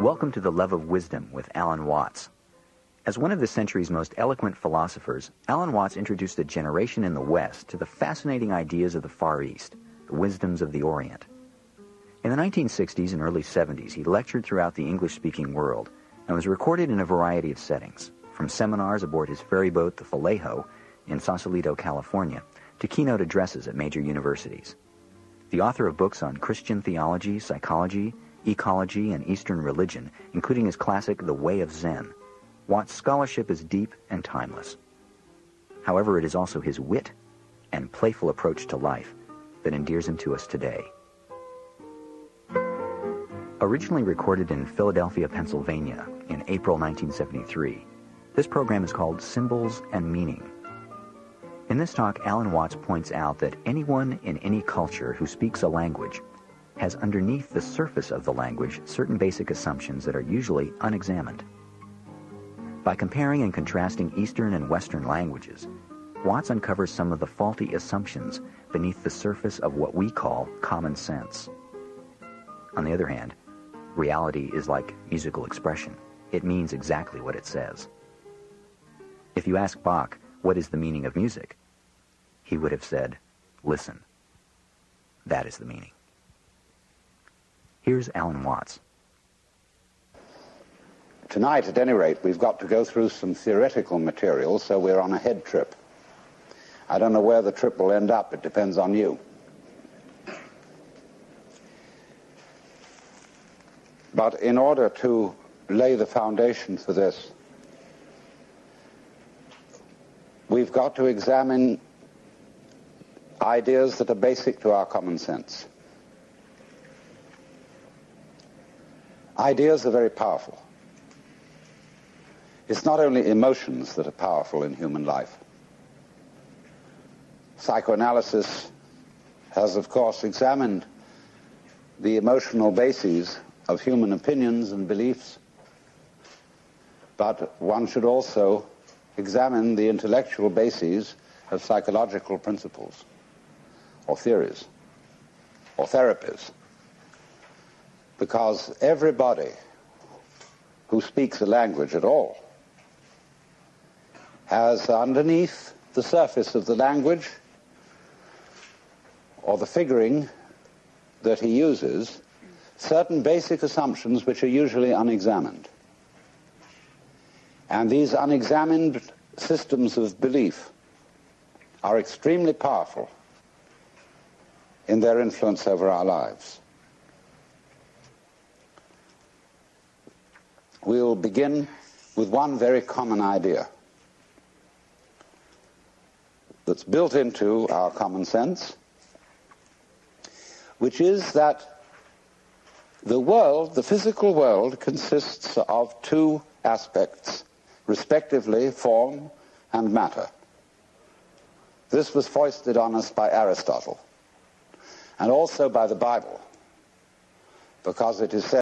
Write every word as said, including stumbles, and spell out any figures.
Welcome to The Love of Wisdom with Alan Watts. As one of the century's most eloquent philosophers, Alan Watts introduced a generation in the West to the fascinating ideas of the Far East, the wisdoms of the Orient. In the nineteen sixties and early seventies, he lectured throughout the English-speaking world and was recorded in a variety of settings, from seminars aboard his ferry boat, the Vallejo, in Sausalito, California, to keynote addresses at major universities. The author of books on Christian theology, psychology, ecology, and Eastern religion, including his classic The Way of Zen, Watts' scholarship is deep and timeless. However, it is also his wit and playful approach to life that endears him to us today. Originally recorded in Philadelphia, Pennsylvania in April nineteen seventy-three, this program is called Symbols and Meaning. In this talk, Alan Watts points out that anyone in any culture who speaks a language has underneath the surface of the language certain basic assumptions that are usually unexamined. By comparing and contrasting Eastern and Western languages, Watts uncovers some of the faulty assumptions beneath the surface of what we call common sense. On the other hand, reality is like musical expression. It means exactly what it says. If you ask Bach, what is the meaning of music? He would have said, listen. That is the meaning. Here's Alan Watts. Tonight, at any rate, we've got to go through some theoretical material, so we're on a head trip. I don't know where the trip will end up. It depends on you. But in order to lay the foundation for this, we've got to examine ideas that are basic to our common sense. Ideas are very powerful. It's not only emotions that are powerful in human life. Psychoanalysis has, of course, examined the emotional bases of human opinions and beliefs, but one should also examine the intellectual bases of psychological principles, or theories, or therapies, because everybody who speaks a language at all has underneath the surface of the language or the figuring that he uses certain basic assumptions which are usually unexamined. And these unexamined systems of belief are extremely powerful in their influence over our lives. We'll begin with one very common idea that's built into our common sense, which is that the world, the physical world, consists of two aspects, respectively form and matter. This was foisted on us by Aristotle, and also by the Bible, because it is said